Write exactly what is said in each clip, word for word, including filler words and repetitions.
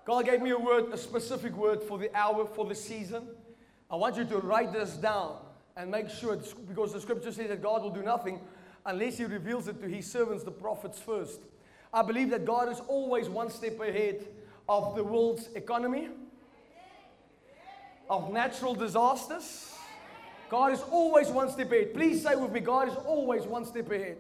God gave me a word, a specific word for the hour, for the season. I want you to write this down and make sure, it's, because the scripture says that God will do nothing unless He reveals it to His servants, the prophets, first. I believe that God is always one step ahead of the world's economy, of natural disasters. God is always one step ahead. Please say with me, God is always one step ahead.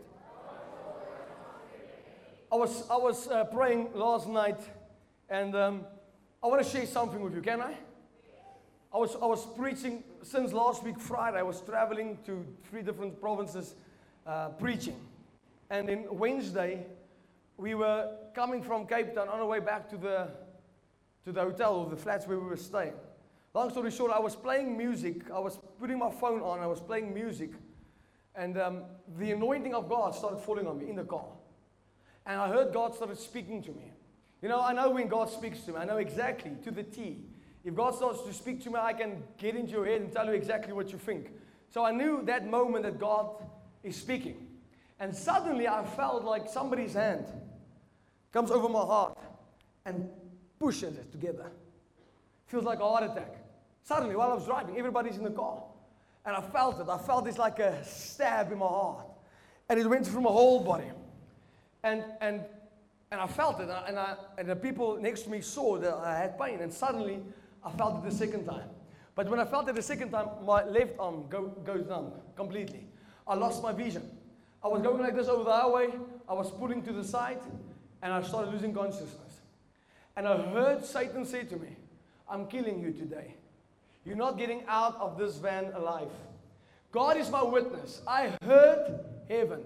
I was, I was uh, praying last night, and um, I want to share something with you. Can I? I was, I was preaching since last week, Friday. I was traveling to three different provinces uh, preaching. And then Wednesday, we were coming from Cape Town on our way back to the, to the hotel or the flats where we were staying. Long story short, I was playing music. I was putting my phone on. I was playing music. And um, the anointing of God started falling on me in the car. And I heard God started speaking to me. You know, I know when God speaks to me. I know exactly, to the T. If God starts to speak to me, I can get into your head and tell you exactly what you think. So I knew that moment that God is speaking. And suddenly I felt like somebody's hand comes over my heart and pushes it together. Feels like a heart attack. Suddenly, while I was driving, everybody's in the car. And I felt it. I felt this like a stab in my heart. And it went through my whole body. And, and, and I felt it. And, I, and the people next to me saw that I had pain. And suddenly, I felt it the second time. But when I felt it the second time, my left arm go, goes numb completely. I lost my vision. I was going like this over the highway. I was pulling to the side. And I started losing consciousness. And I heard Satan say to me, I'm killing you today. You're not getting out of this van alive. God is my witness. I heard heaven.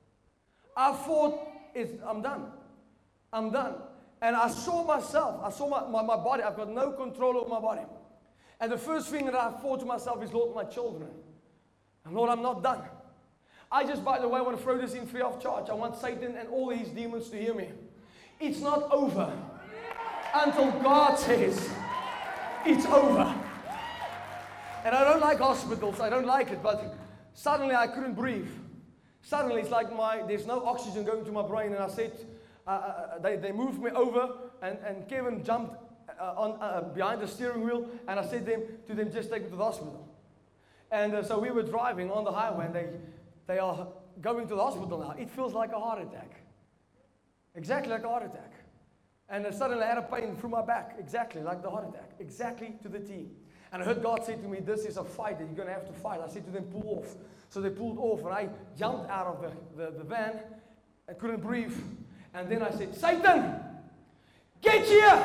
I thought, it's, I'm done. I'm done. And I saw myself. I saw my, my, my body. I've got no control over my body. And the first thing that I thought to myself is, Lord, my children. And Lord, I'm not done. I just, by the way, want to throw this in free of charge. I want Satan and all his demons to hear me. It's not over until God says it's over. And I don't like hospitals. I don't like it. But suddenly I couldn't breathe. Suddenly it's like my there's no oxygen going to my brain. And I said, uh, uh, they, they moved me over. And, and Kevin jumped uh, on uh, behind the steering wheel. And I said them, to them, just take me to the hospital. And uh, so we were driving on the highway. And they, they are going to the hospital now. It feels like a heart attack. Exactly like a heart attack. And uh, suddenly I had a pain through my back. Exactly like the heart attack. Exactly to the T. And I heard God say to me, this is a fight that you're going to have to fight. I said to them, pull off. So they pulled off. And I jumped out of the, the, the van. I couldn't breathe. And then I said, Satan, get here.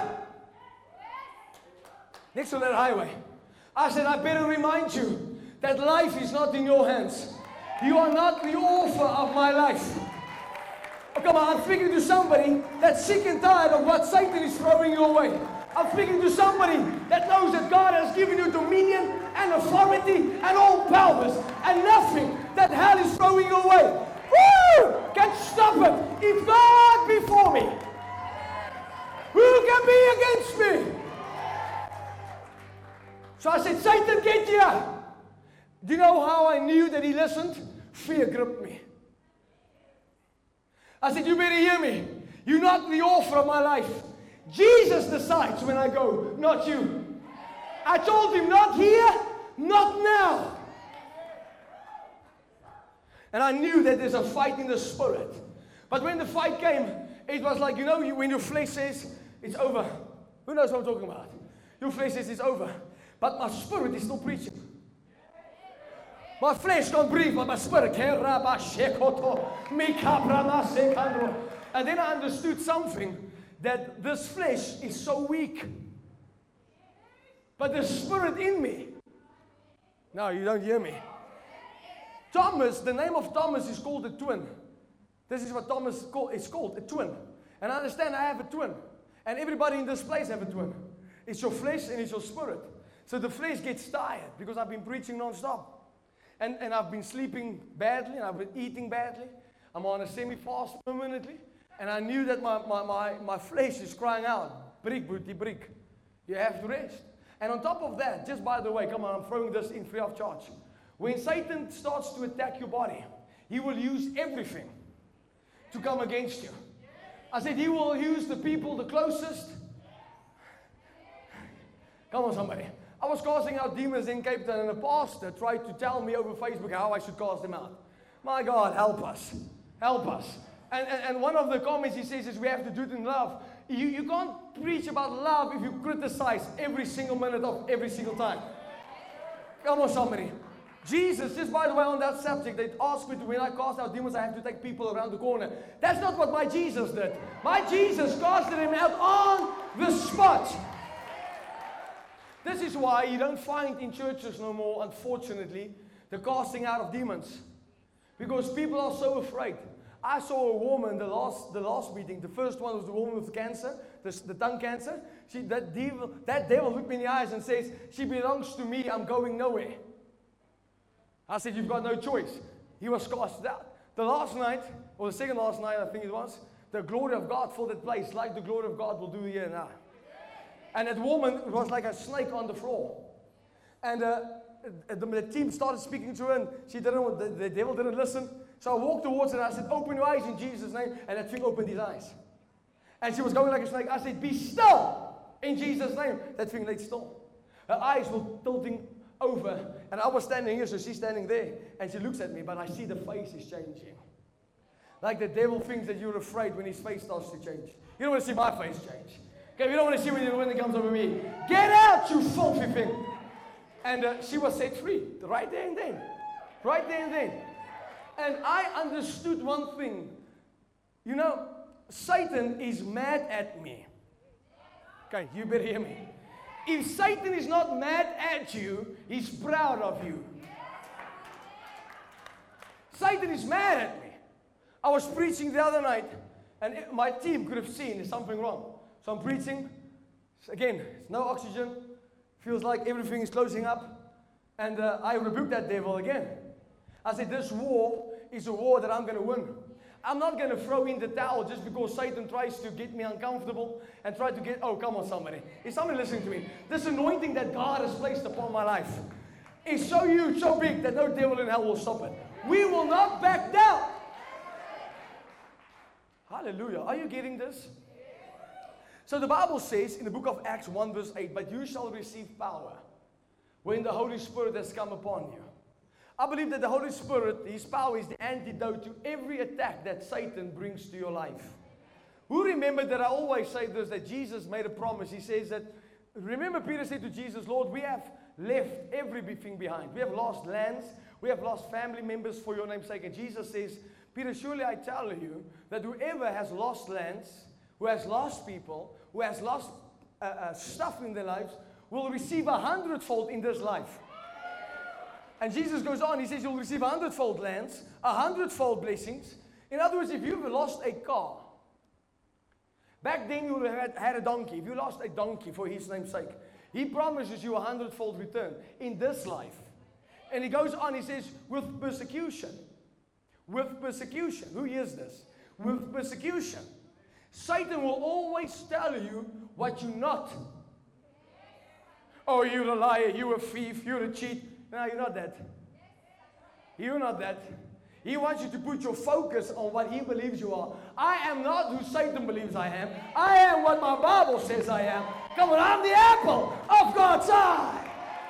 Next to that highway. I said, I better remind you that life is not in your hands. You are not the author of my life. Oh, come on, I'm speaking to somebody that's sick and tired of what Satan is throwing your way. I'm speaking to somebody that knows that God has given you dominion and authority and all powers, and nothing that hell is throwing your way, woo, can stop it. If God be for me, who can be against me? So I said, Satan, get here. Do you know how I knew that he listened? Fear gripped me. I said, you better hear me. You're not the author of my life. Jesus decides when I go, not you. I told him, not here, not now. And I knew that there's a fight in the spirit. But when the fight came, it was like, you know, you, when your flesh says, it's over. Who knows what I'm talking about? Your flesh says, it's over. But my spirit is still preaching. My flesh can't breathe, but my spirit can. And then I understood something. That this flesh is so weak. But the spirit in me. No, you don't hear me. Thomas, the name of Thomas is called a twin. This is what Thomas is called, a twin. And I understand I have a twin. And everybody in this place have a twin. It's your flesh and it's your spirit. So the flesh gets tired because I've been preaching non-stop. And, and I've been sleeping badly and I've been eating badly. I'm on a semi-fast permanently. And I knew that my, my, my, my flesh is crying out, brick, booty, brick. You have to rest. And on top of that, just by the way, come on, I'm throwing this in free of charge. When Satan starts to attack your body, he will use everything to come against you. I said he will use the people the closest. Come on, somebody. I was casting out demons in Cape Town, and a pastor tried to tell me over Facebook how I should cast them out. My God, help us. Help us. And, and, and one of the comments he says is we have to do it in love. You, you can't preach about love if you criticize every single minute of every single time. Come on, somebody. Jesus, just by the way, on that subject, they asked me to, when I cast out demons, I have to take people around the corner. That's not what my Jesus did. My Jesus casted them out on the spot. This is why you don't find in churches no more, unfortunately, the casting out of demons. Because people are so afraid. I saw a woman, the last, the last meeting, the first one was the woman with cancer, the, the tongue cancer. She, that, devil, that devil looked me in the eyes and says, she belongs to me, I'm going nowhere. I said, you've got no choice. He was cast out. The last night, or the second last night, I think it was, the glory of God filled that place, like the glory of God will do here now. And that woman was like a snake on the floor. And uh, the, the team started speaking to her, and she didn't, the, the devil didn't listen. So I walked towards her, and I said, open your eyes in Jesus' name. And that thing opened his eyes. And she was going like a snake. I said, be still in Jesus' name. That thing laid still. Her eyes were tilting over, and I was standing here, so she's standing there, and she looks at me, but I see the face is changing. Like the devil thinks that you're afraid when his face starts to change. You don't want to see my face change. Okay, you don't want to see when, when it comes over me. Get out, you filthy thing. And uh, she was set free, right there and then. Right there and then. And I understood one thing. You know, Satan is mad at me. Okay, you better hear me. If Satan is not mad at you, he's proud of you. Satan is mad at me. I was preaching the other night, and it, my team could have seen there's something wrong. So I'm preaching. Again, no oxygen. Feels like everything is closing up. And uh, I rebuked that devil again. I said, this war is a war that I'm going to win. I'm not going to throw in the towel just because Satan tries to get me uncomfortable and try to get, oh, come on, somebody. Is somebody listening to me? This anointing that God has placed upon my life is so huge, so big that no devil in hell will stop it. We will not back down. Hallelujah. Are you getting this? So the Bible says in the book of Acts one verse eight, but you shall receive power when the Holy Spirit has come upon you. I believe that the Holy Spirit, His power is the antidote to every attack that Satan brings to your life. Who remembered that I always say this, that Jesus made a promise. He says that, remember Peter said to Jesus, Lord, we have left everything behind. We have lost lands. We have lost family members for your name's sake. And Jesus says, Peter, surely I tell you that whoever has lost lands, who has lost people, who has lost uh, uh, stuff in their lives, will receive a hundredfold in this life. And Jesus goes on, he says you'll receive a hundredfold lands, a hundredfold blessings. In other words, if you've lost a car, back then you had, had a donkey. If you lost a donkey for his name's sake, he promises you a hundredfold return in this life. And he goes on, he says, with persecution. With persecution. Who hears this? With persecution. Satan will always tell you what you're not. Oh, you're a liar, you're a thief, you're a cheat. No, you're not that. You're not that. He wants you to put your focus on what he believes you are. I am not who Satan believes I am. I am what my Bible says I am. Come on, I'm the apple of God's eye.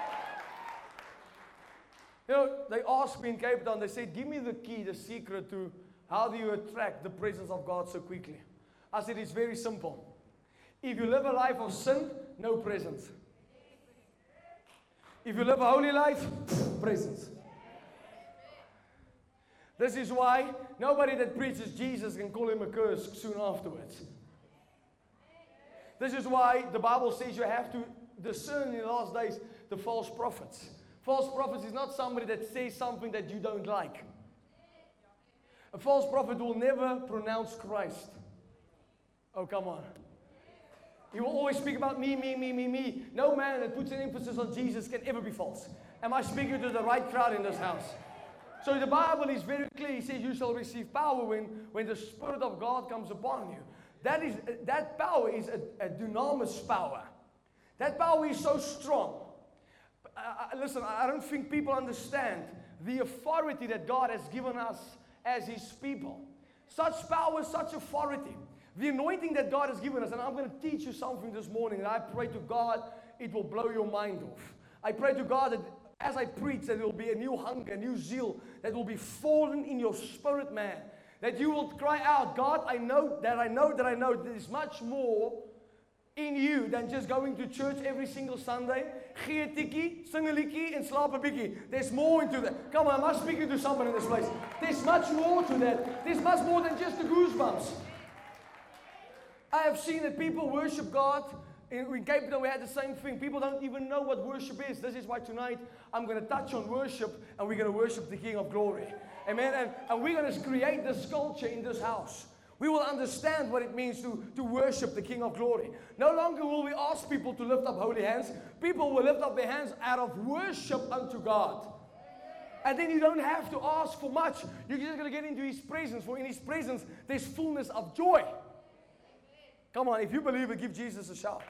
You know, they asked me in Cape Town, they said, give me the key, the secret to how do you attract the presence of God so quickly. I said, it's very simple. If you live a life of sin, no presence. If you live a holy life, presence. This is why nobody that preaches Jesus can call him a curse soon afterwards. This is why the Bible says you have to discern in the last days the false prophets. False prophets is not somebody that says something that you don't like. A false prophet will never pronounce Christ. Oh, come on. He will always speak about me, me, me, me, me. No man that puts an emphasis on Jesus can ever be false. Am I speaking to the right crowd in this house? So the Bible is very clear. He says you shall receive power when, when the Spirit of God comes upon you. That, is, that power is a, a dunamis power. That power is so strong. Uh, listen, I don't think people understand the authority that God has given us as His people. Such power, such authority. The anointing that God has given us, and I'm going to teach you something this morning, and I pray to God it will blow your mind off. I pray to God that as I preach, that there will be a new hunger, a new zeal that will be fallen in your spirit, man. That you will cry out, God, I know that I know that I know there's much more in you than just going to church every single Sunday. Gee 'n tikkie, sing 'n liedjie, en slaap 'n bietjie. There's more into that. Come on, I'm speaking to someone in this place. There's much more to that. There's much more than just the goosebumps. I have seen that people worship God. In, in Cape Town, we had the same thing. People don't even know what worship is. This is why tonight I'm going to touch on worship, and we're going to worship the King of Glory. Amen. And, and we're going to create this culture in this house. We will understand what it means to, to worship the King of Glory. No longer will we ask people to lift up holy hands. People will lift up their hands out of worship unto God. And then you don't have to ask for much. You're just going to get into His presence. For in His presence, there's fullness of joy. Come on, if you believe it, give Jesus a shout.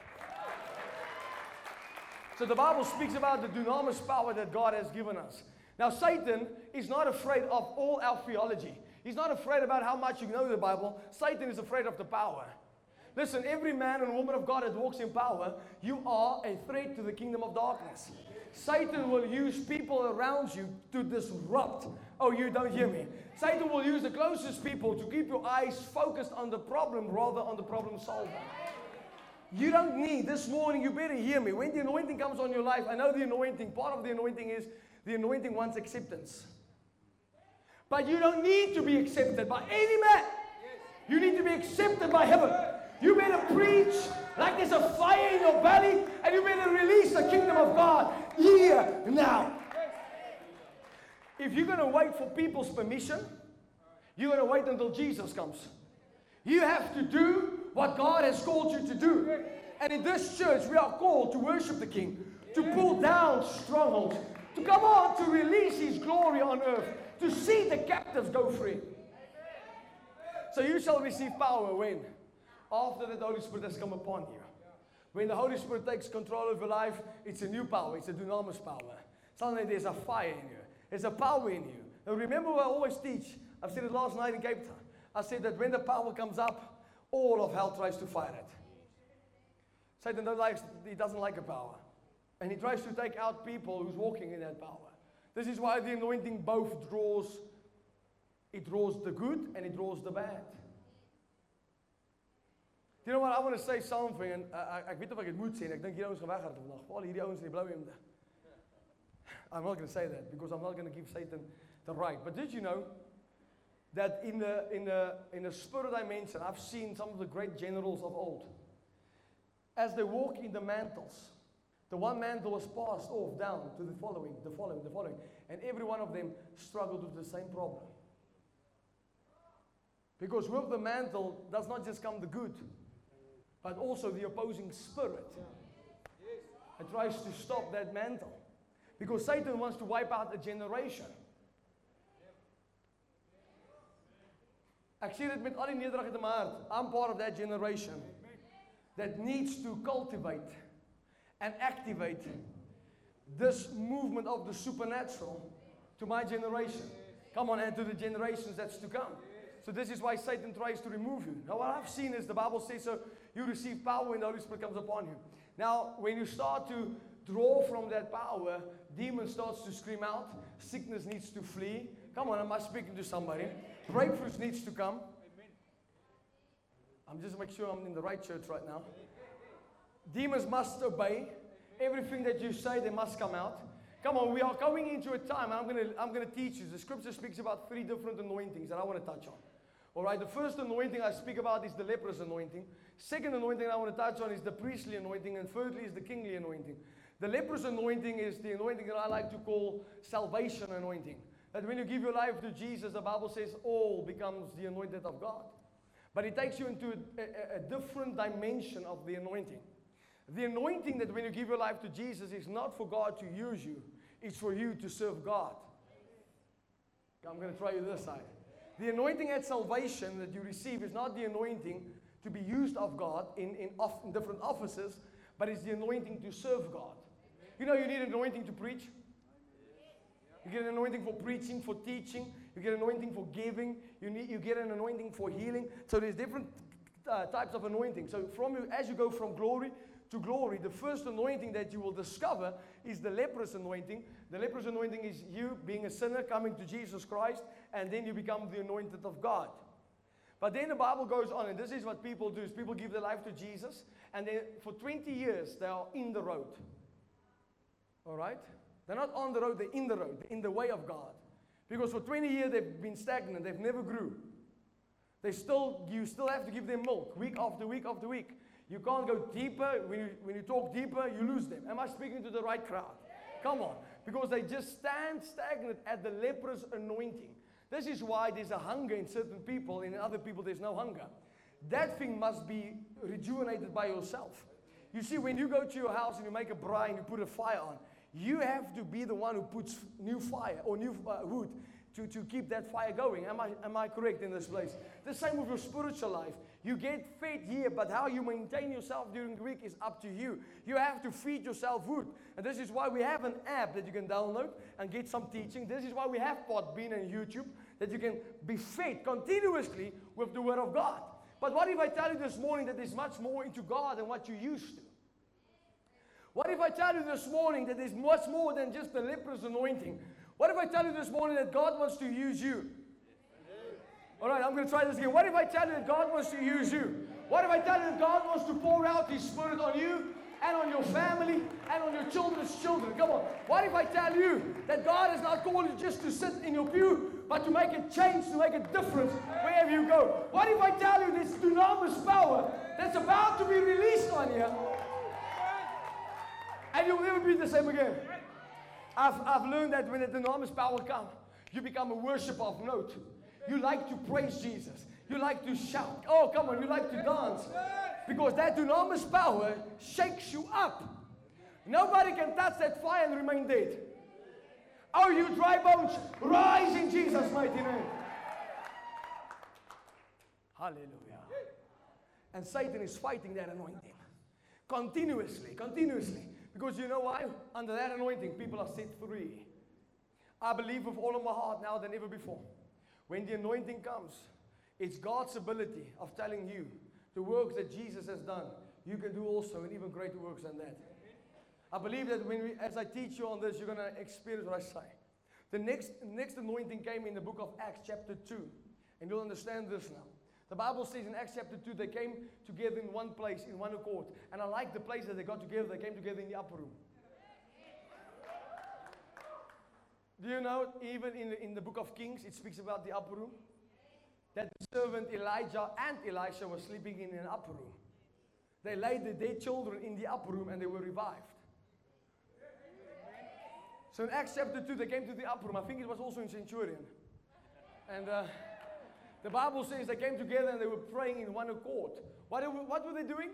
So the Bible speaks about the dunamis power that God has given us. Now, Satan is not afraid of all our theology. He's not afraid about how much you know the Bible. Satan is afraid of the power. Listen, every man and woman of God that walks in power, you are a threat to the kingdom of darkness. Satan will use people around you to disrupt. Oh, you don't hear me. Satan will use the closest people to keep your eyes focused on the problem rather on the problem solver. You don't need, this morning, you better hear me. When the anointing comes on your life, I know the anointing, part of the anointing is the anointing wants acceptance. But you don't need to be accepted by any man. You need to be accepted by heaven. You better preach like there's a fire in your belly, and you better release the kingdom of God here now. If you're going to wait for people's permission, you're going to wait until Jesus comes. You have to do what God has called you to do. And in this church, we are called to worship the King, to pull down strongholds, to come on, to release His glory on earth, to see the captives go free. So you shall receive power when? After that the Holy Spirit has come upon you. When the Holy Spirit takes control of your life, it's a new power. It's a dunamis power. Suddenly there's a fire in you. There's a power in you. Now remember what I always teach. I've said it last night in Cape Town. I said that when the power comes up, all of hell tries to fight it. Satan don't like, he doesn't like a power. And he tries to take out people who's walking in that power. This is why the anointing both draws, it draws the good and it draws the bad. You know what, I want to say something, and uh, ek weet of ek dit moet sê, en ek dink hierdie ouens gaan weghard vandag. Al hierdie ouens in die blou hemde. I'm not going to say that because I'm not going to give Satan the right. But did you know that in the in the in the spirit dimension, I've seen some of the great generals of old. As they walk in the mantles, the one mantle was passed off down to the following, the following, the following, and every one of them struggled with the same problem. Because with the mantle does not just come the good, but also the opposing spirit. It tries to stop that mantle. Because Satan wants to wipe out a generation. Ek sê dit met al die nederigheid in my hart. I'm part of that generation that needs to cultivate and activate this movement of the supernatural to my generation. Come on, and to the generations that's to come. So this is why Satan tries to remove you. Now what I've seen is the Bible says so you receive power when the Holy Spirit comes upon you. Now when you start to draw from that power, demon starts to scream out, sickness needs to flee. Come on, am I speaking to somebody? Breakthroughs needs to come. I'm just making sure I'm in the right church right now. Demons must obey. Everything that you say, they must come out. Come on, we are going into a time, and I'm going to I'm going to teach you. The scripture speaks about three different anointings that I want to touch on. All right, the first anointing I speak about is the leprous anointing. Second anointing I want to touch on is the priestly anointing. And thirdly is the kingly anointing. The leprous anointing is the anointing that I like to call salvation anointing. That when you give your life to Jesus, the Bible says all becomes the anointed of God. But it takes you into a, a, a different dimension of the anointing. The anointing that when you give your life to Jesus is not for God to use you. It's for you to serve God. I'm going to try you this side. The anointing at salvation that you receive is not the anointing to be used of God in, in, off, in different offices, but it's the anointing to serve God. You know you need an anointing to preach. You get an anointing for preaching, for teaching. You get an anointing for giving. You, need, you get an anointing for healing. So there's different uh, types of anointing. So from you, as you go from glory to glory, the first anointing that you will discover is the leprous anointing. The leprous anointing is you being a sinner, coming to Jesus Christ, and then you become the anointed of God. But then the Bible goes on, and this is what people do, is people give their life to Jesus, and then for twenty years they are in the road. All right? They're not on the road, they're in the road, they're in the way of God. Because for twenty years they've been stagnant, they've never grew. They still, you still have to give them milk, week after week after week. You can't go deeper. When you, when you talk deeper, you lose them. Am I speaking to the right crowd? Come on. Because they just stand stagnant at the leprous anointing. This is why there's a hunger in certain people, and in other people there's no hunger. That thing must be rejuvenated by yourself. You see, when you go to your house and you make a braai and you put a fire on, you have to be the one who puts new fire or new uh, wood to, to keep that fire going. Am I, am I correct in this place? The same with your spiritual life. You get fed here, but how you maintain yourself during the week is up to you. You have to feed yourself wood. And this is why we have an app that you can download and get some teaching. This is why we have Podbean and YouTube, that you can be fed continuously with the Word of God. But what if I tell you this morning that there's much more into God than what you used to? What if I tell you this morning that there's much more than just the leprous anointing? What if I tell you this morning that God wants to use you? All right, I'm going to try this again. What if I tell you that God wants to use you? What if I tell you that God wants to pour out His Spirit on you and on your family and on your children's children? Come on. What if I tell you that God has not called you just to sit in your pew, but to make a change, to make a difference wherever you go? What if I tell you this dunamis power that's about to be released on you, and you'll never be the same again? I've, I've learned that when the dunamis power comes, you become a worshiper of note. You like to praise Jesus. You like to shout. Oh, come on, you like to dance. Because that dunamis power shakes you up. Nobody can touch that fire and remain dead. Oh, you dry bones, rise in Jesus' mighty name. Hallelujah. And Satan is fighting that anointing. Continuously, continuously. Because you know why? Under that anointing, people are set free. I believe with all of my heart now than ever before. When the anointing comes, it's God's ability of telling you the works that Jesus has done, you can do also, and even greater works than that. I believe that when we, as I teach you on this, you're going to experience what I say. The next, next anointing came in the book of Acts chapter two. And you'll understand this now. The Bible says in Acts chapter two, they came together in one place, in one accord. And I like the place that they got together. They came together in the upper room. Do you know, even in the, in the book of Kings, it speaks about the upper room? That the servant Elijah and Elisha were sleeping in an upper room. They laid the dead children in the upper room and they were revived. So in Acts chapter two, they came to the upper room. I think it was also in Centurion. And uh, the Bible says they came together and they were praying in one accord. What, what were they doing?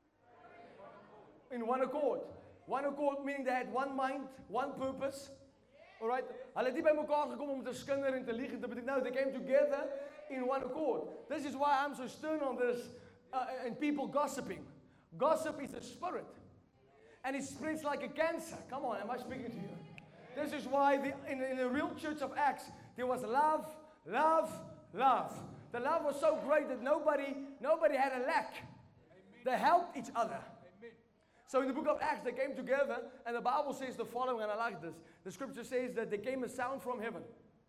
In one accord. One accord meaning they had one mind, one purpose. Alright? Hulle het nie by mekaar gekom om te skinder en te lieg en te bedrieg. No, they came together in one accord. This is why I'm so stern on this uh, and people gossiping. Gossip is a spirit. And it spreads like a cancer. Come on, am I speaking to you? This is why the, in, in the real church of Acts, there was love, love, love. The love was so great that nobody, nobody had a lack. They helped each other. So in the book of Acts, they came together, and the Bible says the following, and I like this. The scripture says that there came a sound from heaven.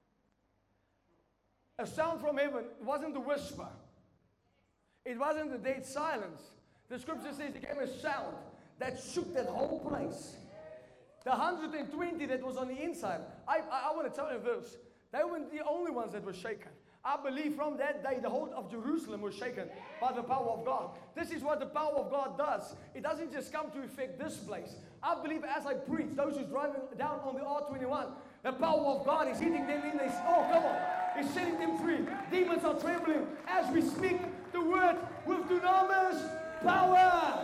A sound from heaven. It wasn't a whisper. It wasn't a dead silence. The scripture says there came a sound that shook that whole place. The one hundred twenty that was on the inside. I, I, I want to tell you this. They weren't the only ones that were shaken. I believe from that day, the whole of Jerusalem was shaken by the power of God. This is what the power of God does. It doesn't just come to affect this place. I believe as I preach, those who's driving down on the R twenty-one, the power of God is hitting them in this. Oh, come on. He's setting them free. Demons are trembling as we speak the word with dunamis power.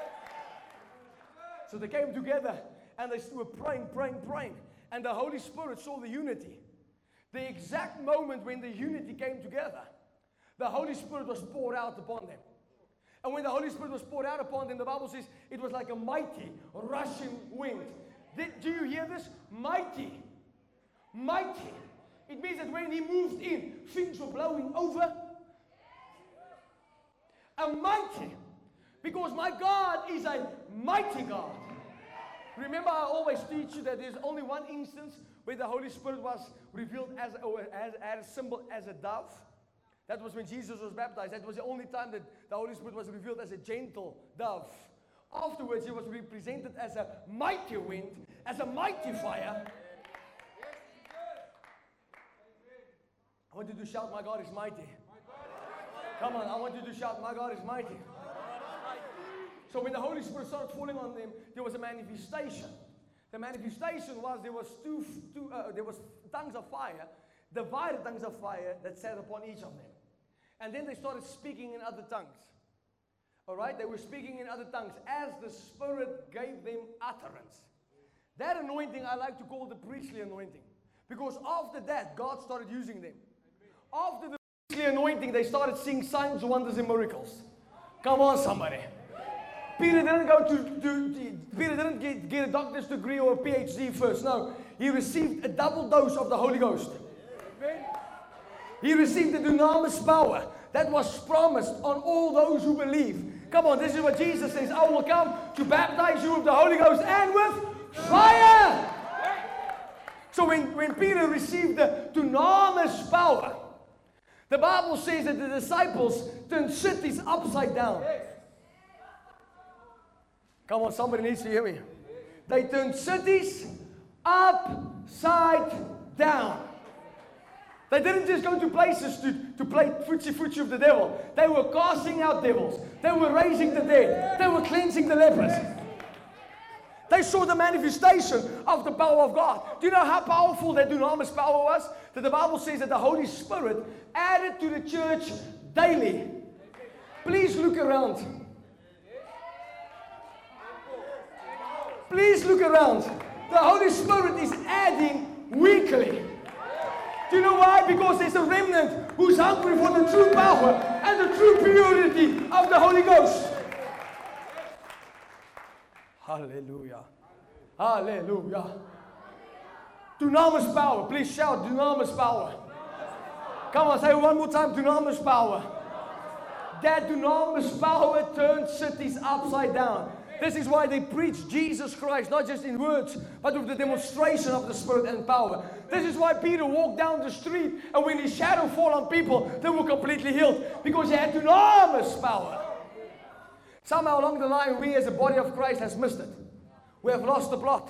So they came together and they were praying, praying, praying. And the Holy Spirit saw the unity. The exact moment when the unity came together, the Holy Spirit was poured out upon them. And when the Holy Spirit was poured out upon them, the Bible says it was like a mighty rushing wind. Did, do you hear this? Mighty. Mighty. It means that when He moved in, things were blowing over. A mighty. Because my God is a mighty God. Remember, I always teach you that there's only one instance where the Holy Spirit was revealed as, as, as a symbol, as a dove. That was when Jesus was baptized. That was the only time that the Holy Spirit was revealed as a gentle dove. Afterwards, he was represented as a mighty wind, as a mighty fire. I want you to shout, my God is mighty. Come on, I want you to shout, my God is mighty. So when the Holy Spirit started falling on them, there was a manifestation. The manifestation was there was two, two uh, there was tongues of fire, divided tongues of fire that sat upon each of them. And then they started speaking in other tongues. All right, they were speaking in other tongues as the Spirit gave them utterance. That anointing I like to call the priestly anointing, because after that God started using them. After the priestly anointing, they started seeing signs, wonders, and miracles. Come on, somebody. Peter didn't go to, to, to Peter didn't get, get a doctor's degree or a P H D first. No, he received a double dose of the Holy Ghost. He received the dunamis power that was promised on all those who believe. Come on, this is what Jesus says. I will come to baptize you with the Holy Ghost and with fire. So when, when Peter received the dunamis power, the Bible says that the disciples turned cities upside down. Come on, somebody needs to hear me. They turned cities upside down. They didn't just go to places to, to play footsie-footsie of the devil. They were casting out devils. They were raising the dead. They were cleansing the lepers. They saw the manifestation of the power of God. Do you know how powerful that dunamis power was? That the Bible says that the Holy Spirit added to the church daily. Please look around. Please look around. The Holy Spirit is adding weekly. Do you know why? Because there's a remnant who's hungry for the true power and the true purity of the Holy Ghost. Hallelujah. Hallelujah. Dunamis power. Please shout, dunamis power. Come on, say it one more time, dunamis power. That dunamis power turns cities upside down. This is why they preach Jesus Christ, not just in words, but with the demonstration of the Spirit and power. This is why Peter walked down the street, and when his shadow fell on people, they were completely healed, because he had dunamis power. Somehow along the line, we as a body of Christ has missed it. We have lost the plot.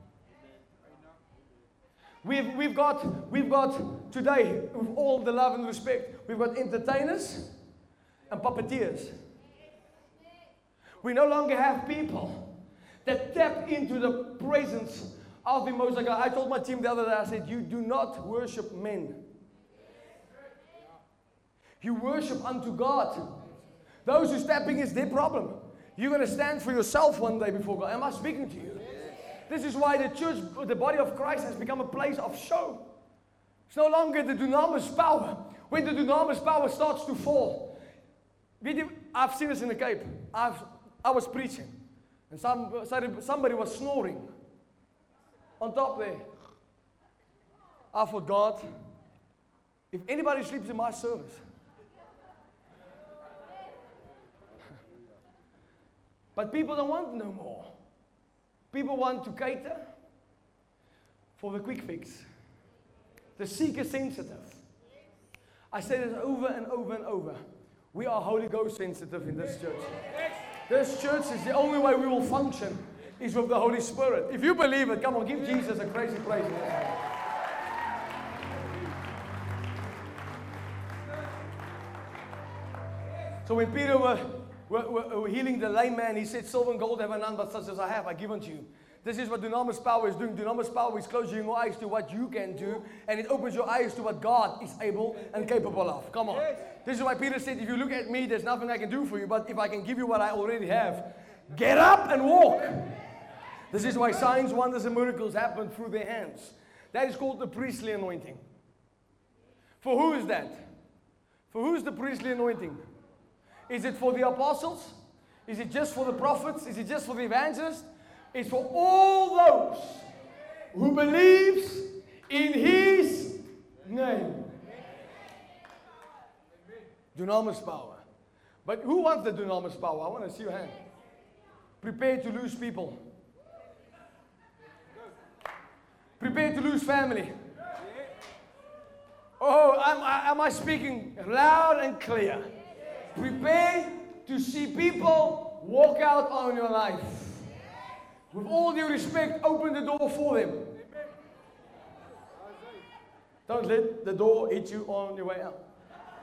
We've, we've, got, we've got today, with all the love and respect, we've got entertainers and puppeteers. We no longer have people that tap into the presence of the Most High God. I told my team the other day, I said, you do not worship men. You worship unto God. Those who stepping is their problem. You're going to stand for yourself one day before God. Am I speaking to you? This is why the church, the body of Christ, has become a place of show. It's no longer the dunamis power. When the dunamis power starts to fall. I've seen this in the Cape. I've I was preaching, and some, somebody was snoring on top there. I forgot, if anybody sleeps in my service, but people don't want no more. People want to cater for the quick fix. The seeker sensitive. I say this over and over and over. We are Holy Ghost sensitive in this church. This church is the only way we will function is with the Holy Spirit. If you believe it, come on, give Jesus a crazy praise. So when Peter were, were, were, were healing the lame man, he said, silver and gold have I none, but such as I have, I give unto you. This is what dunamis power is doing. Dunamis power is closing your eyes to what you can do, and it opens your eyes to what God is able and capable of. Come on. This is why Peter said, if you look at me, there's nothing I can do for you, but if I can give you what I already have, get up and walk. This is why signs, wonders, and miracles happen through their hands. That is called the priestly anointing. For who is that? For who is the priestly anointing? Is it for the apostles? Is it just for the prophets? Is it just for the evangelists? It's for all those who believes in His name. Dunamis power. But who wants the dunamis power? I want to see your hand. Prepare to lose people. Prepare to lose family. Oh, am I, am I speaking loud and clear? Prepare to see people walk out on your life. With all due respect, open the door for them. Don't let the door hit you on your way out.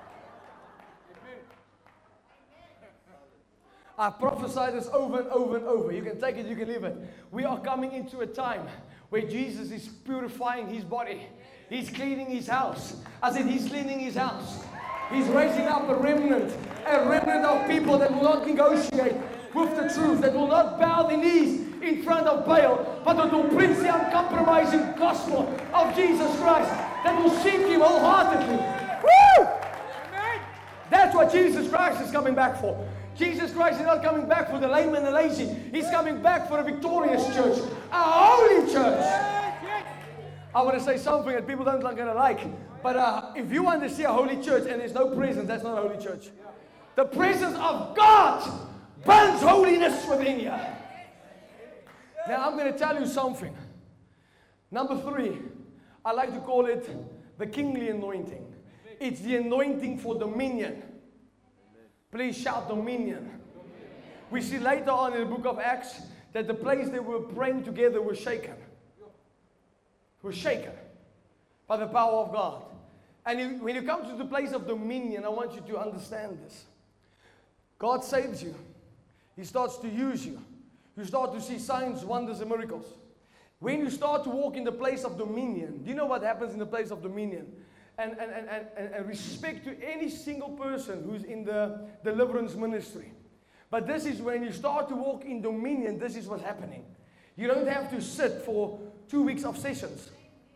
I prophesied this over and over and over. You can take it, you can leave it. We are coming into a time where Jesus is purifying His body. He's cleaning His house. I said He's cleaning His house. He's raising up a remnant. A remnant of people that will not negotiate with the truth. That will not bow their knees in front of Baal. But that will preach the uncompromising gospel of Jesus Christ. That will seek Him wholeheartedly. Woo! That's what Jesus Christ is coming back for. Jesus Christ is not coming back for the lame and the lazy. He's coming back for a victorious church. A holy church. I want to say something that people don't going to like. But uh, if you want to see a holy church and there's no presence, that's not a holy church. The presence of God burns holiness within you. Now I'm going to tell you something. Number three, I like to call it the kingly anointing. It's the anointing for dominion. Please shout dominion. We see later on in the book of Acts that the place they were praying together was shaken. Was shaken by the power of God. And you, when you come to the place of dominion, I want you to understand this. God saves you. He starts to use you. You start to see signs, wonders, and miracles. When you start to walk in the place of dominion, do you know what happens in the place of dominion? And, and, and, and, and respect to any single person who's in the deliverance ministry. But this is when you start to walk in dominion, this is what's happening. You don't have to sit for two weeks of sessions.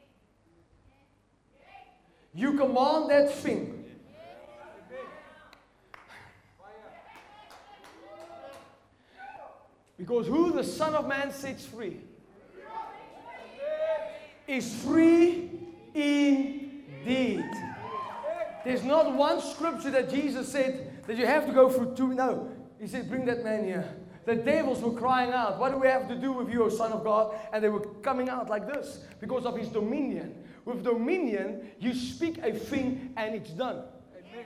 You command that thing. Because who the Son of Man sets free is free indeed. There's not one scripture that Jesus said that you have to go through two. No. He said, bring that man here. The devils were crying out, what do we have to do with you, O Son of God? And they were coming out like this because of His dominion. With dominion, you speak a thing and it's done. Amen.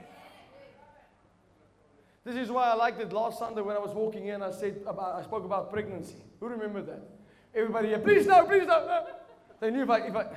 This is why I liked it last Sunday when I was walking in. I said about, I spoke about pregnancy. Who remembered that? Everybody here, please no, please no. no. They knew if I, if I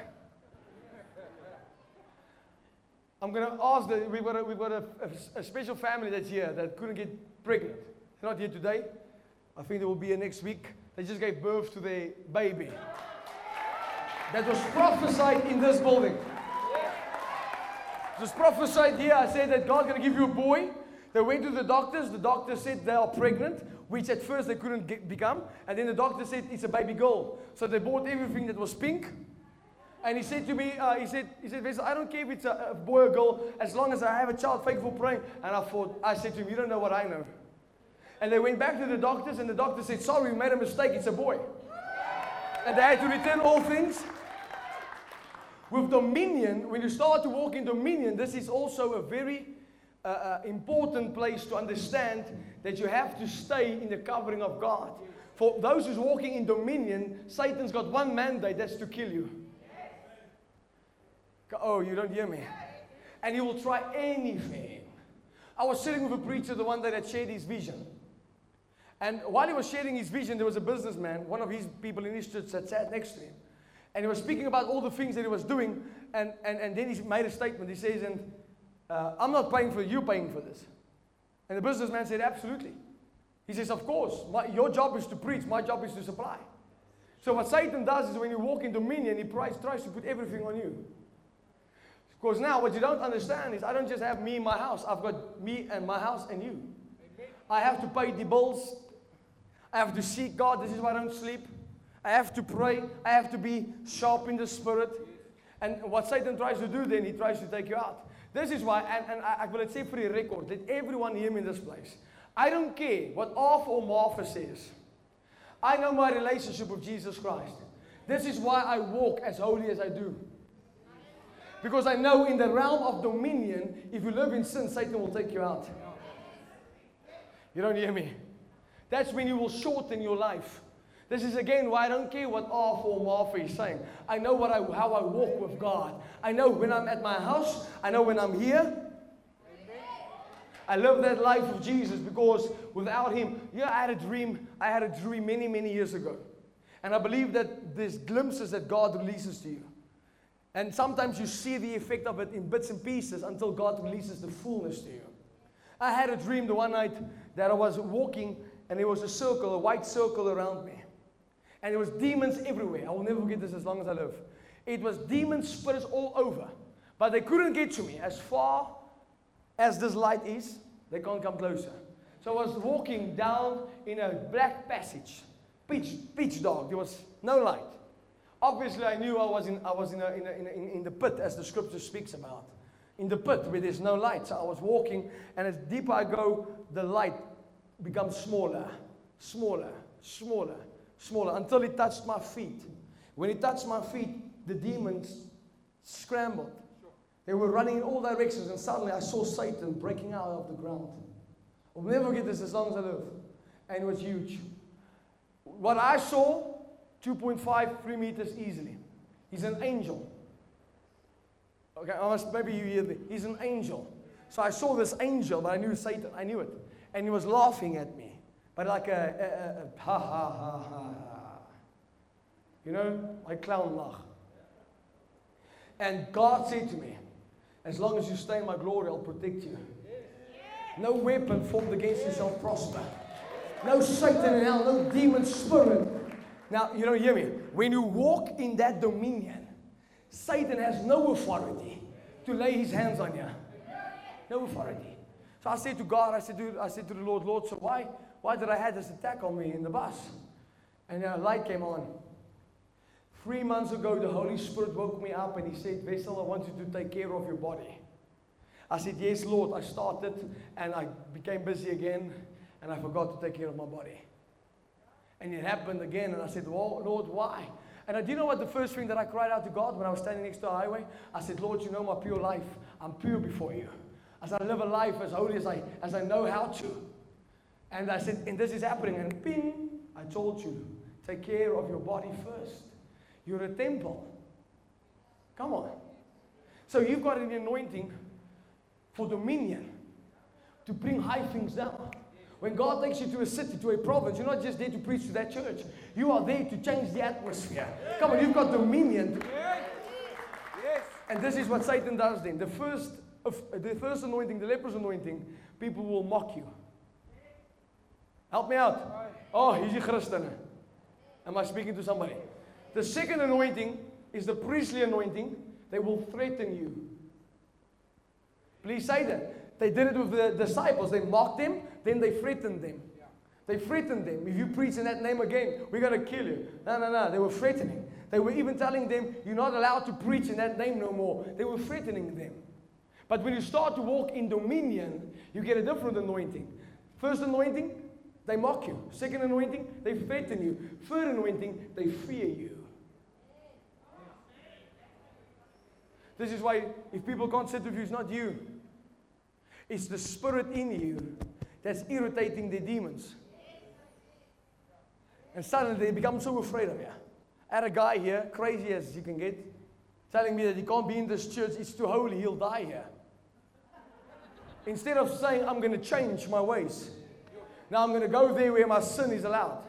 I'm going to ask that we've got, a, we've got a, a, a special family that's here that couldn't get pregnant. They're not here today. I think they will be here next week. They just gave birth to their baby. That was prophesied in this building. It was prophesied here. I said that God's going to give you a boy. They went to the doctors. The doctor said they are pregnant, which at first they couldn't get, become. And then the doctor said it's a baby girl. So they bought everything that was pink. And he said to me, uh, he said, he said, Wessel, I don't care if it's a, a boy or girl, as long as I have a child faithful praying. And I thought, I said to him, you don't know what I know. And they went back to the doctors, and the doctor said, sorry, we made a mistake, it's a boy. And they had to return all things. With dominion, when you start to walk in dominion, this is also a very uh, uh, important place to understand that you have to stay in the covering of God. For those who's walking in dominion, Satan's got one mandate, that's to kill you. Oh, you don't hear me? And he will try anything. I was sitting with a preacher the one day that shared his vision. And while he was sharing his vision, there was a businessman, one of his people in his church that sat next to him. And he was speaking about all the things that he was doing. And, and, and then he made a statement. He says, and uh, I'm not paying for it, you're paying for this. And the businessman said, absolutely. He says, of course, my, your job is to preach, my job is to supply. So what Satan does is when you walk in dominion, he tries, tries to put everything on you. Because now what you don't understand is I don't just have me in my house. I've got me and my house and you. I have to pay the bills. I have to seek God. This is why I don't sleep. I have to pray. I have to be sharp in the spirit. And what Satan tries to do then, he tries to take you out. This is why, and, and I, I will say for the record, let everyone hear me in this place. I don't care what Arthur or Martha says. I know my relationship with Jesus Christ. This is why I walk as holy as I do. Because I know in the realm of dominion, if you live in sin, Satan will take you out. You don't hear me? That's when you will shorten your life. This is again why I don't care what R for Martha is saying. I know what I, how I walk with God. I know when I'm at my house. I know when I'm here. I love that life of Jesus because without Him, yeah, I had a dream. I had a dream many, many years ago. And I believe that there's glimpses that God releases to you. And sometimes you see the effect of it in bits and pieces until God releases the fullness to you. I had a dream the one night that I was walking and there was a circle, a white circle around me. And there was demons everywhere. I will never forget this as long as I live. It was demon spirits all over. But they couldn't get to me. As far as this light is, they can't come closer. So I was walking down in a black passage. Pitch, pitch dark. There was no light. Obviously, I knew I was in, I was in, a, in, a, in, a, in the pit, as the scripture speaks about. In the pit where there's no light. So I was walking, and as deeper I go, the light becomes smaller, smaller, smaller, smaller, until it touched my feet. When it touched my feet, the demons scrambled. They were running in all directions, and suddenly I saw Satan breaking out of the ground. I'll never forget this as long as I live. And it was huge. What I saw, two point five, three meters easily. He's an angel. Okay, I must, maybe you hear me. He's an angel. So I saw this angel, but I knew Satan. I knew it. And he was laughing at me. But like a, a, a, a ha ha ha ha ha. You know, like clown laugh. And God said to me, as long as you stay in my glory, I'll protect you. No weapon formed against you shall prosper. No Satan in hell, no demon spirit. Now, you don't hear me. When you walk in that dominion, Satan has no authority to lay his hands on you. No authority. So I said to God, I said to, I said to the Lord, Lord, so why, why did I have this attack on me in the bus? And a light came on. Three months ago, the Holy Spirit woke me up and He said, Wessel, I want you to take care of your body. I said, yes, Lord. I started and I became busy again and I forgot to take care of my body. And it happened again and I said, well, Lord, why? And I, do you know what the first thing that I cried out to God when I was standing next to a highway? I said, Lord, you know my pure life. I'm pure before you. As I live a life as holy as I, as I know how to. And I said, and this is happening. And ping, I told you, take care of your body first. You're a temple. Come on. So you've got an anointing for dominion to bring high things down. When God takes you to a city, to a province, you're not just there to preach to that church. You are there to change the atmosphere. Come on, you've got dominion. And this is what Satan does then. The first, the first anointing, the leper's anointing, people will mock you. Help me out. Oh, he's a Christian. Am I speaking to somebody? The second anointing is the priestly anointing. They will threaten you. Please say that. They did it with the disciples. They mocked them, then they threatened them. They threatened them. If you preach in that name again, we're going to kill you. No, no, no. They were threatening. They were even telling them, you're not allowed to preach in that name no more. They were threatening them. But when you start to walk in dominion, you get a different anointing. First anointing, they mock you. Second anointing, they threaten you. Third anointing, they fear you. This is why if people can't sit with you, it's not you. It's the spirit in you that's irritating the demons. And suddenly they become so afraid of you. I had a guy here, crazy as you can get, telling me that he can't be in this church, it's too holy, he'll die here. Instead of saying, I'm going to change my ways. Now I'm going to go there where my sin is allowed.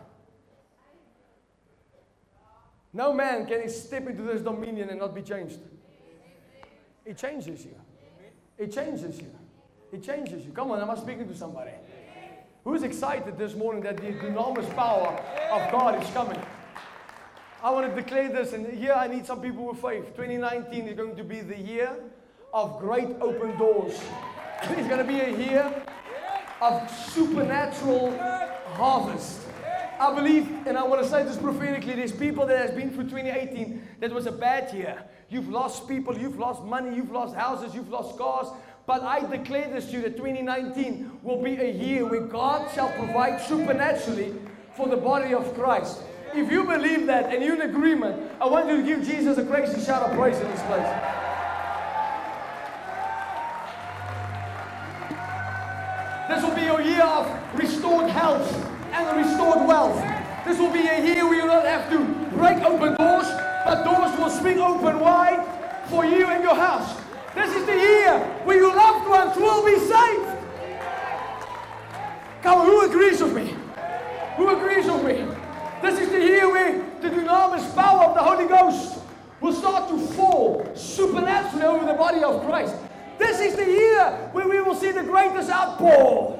No man can step into this dominion and not be changed. It changes you. It changes you. It changes you. Come on, am I speaking to somebody? Who's excited this morning that the enormous power of God is coming? I want to declare this, and here I need some people with faith. twenty nineteen is going to be the year of great open doors. It's going to be a year of supernatural harvest. I believe, and I want to say this prophetically, there's people that has been through twenty eighteen that was a bad year. You've lost people, you've lost money, you've lost houses, you've lost cars. But I declare this to you that twenty nineteen will be a year where God shall provide supernaturally for the body of Christ. If you believe that and you're in agreement, I want you to give Jesus a crazy shout of praise in this place. This will be a year of restored health and restored wealth. This will be a year where you don't have to break open doors, but doors will swing open wide for you and your house. This is the year where your loved ones will be saved. Come on, who agrees with me? Who agrees with me? This is the year where the dunamis power of the Holy Ghost will start to fall supernaturally over the body of Christ. This is the year where we will see the greatest outpour.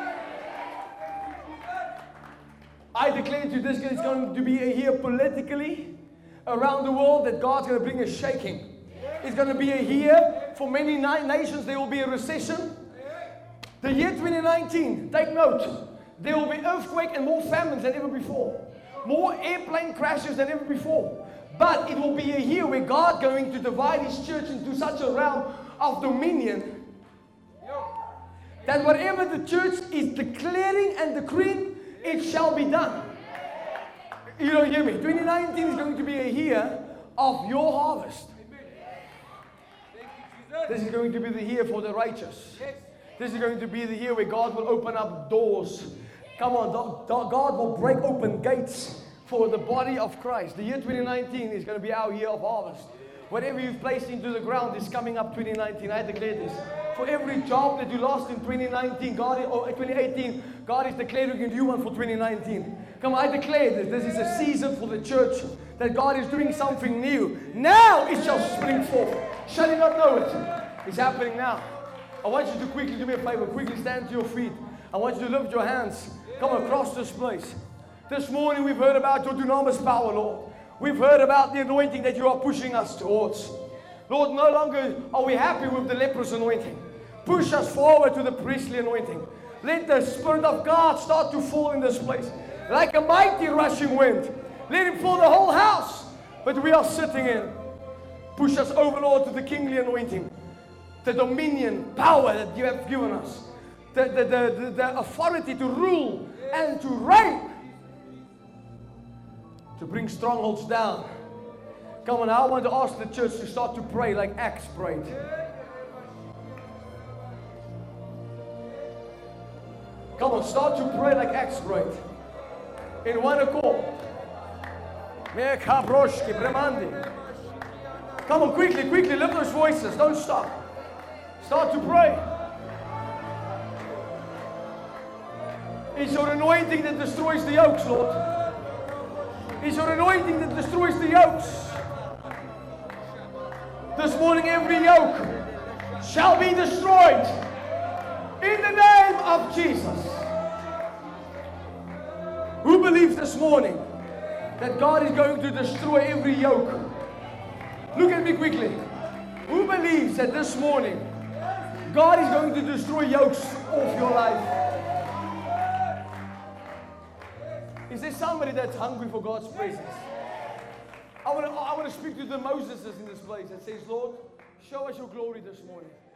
I declare to you this is going to be a year politically around the world that God's going to bring a shaking. It's going to be a year for many nations. There will be a recession. The year twenty nineteen, take note, there will be earthquake and more famines than ever before. More airplane crashes than ever before. But it will be a year where God's going to divide His church into such a realm of dominion that whatever the church is declaring and decreeing, it shall be done. You don't hear me? twenty nineteen is going to be a year of your harvest. This is going to be the year for the righteous. This is going to be the year where God will open up doors. Come on, God will break open gates for the body of Christ. The year twenty nineteen is going to be our year of harvest. Whatever you've placed into the ground is coming up twenty nineteen. I declare this. For every job that you lost in twenty nineteen, God, or twenty eighteen, God is declaring a new one for twenty nineteen. Come on, I declare this. This is a season for the church that God is doing something new. Now it shall spring forth. Shall you not know it? It's happening now. I want you to quickly do me a favor. Quickly stand to your feet. I want you to lift your hands. Come across this place. This morning we've heard about your dunamis power, Lord. We've heard about the anointing that you are pushing us towards. Lord, no longer are we happy with the leprous anointing. Push us forward to the priestly anointing. Let the Spirit of God start to fall in this place. Like a mighty rushing wind. Let Him fill the whole house. But we are sitting in. Push us over, Lord, to the kingly anointing. The dominion, power that you have given us. The, the, the, the, the authority to rule and to reign. To bring strongholds down. Come on, I want to ask the church to start to pray like Acts prayed. Come on, start to pray like Acts prayed. In one accord. Come on, quickly, quickly, lift those voices. Don't stop. Start to pray. It's your anointing that destroys the yokes, Lord. It's your anointing that destroys the yokes. This morning, every yoke shall be destroyed in the name of Jesus. Who believes this morning that God is going to destroy every yoke? Look at me quickly. Who believes that this morning God is going to destroy yokes off your life? Is there somebody that's hungry for God's presence? I want to, I want to speak to the Moseses in this place that says, Lord, show us your glory this morning.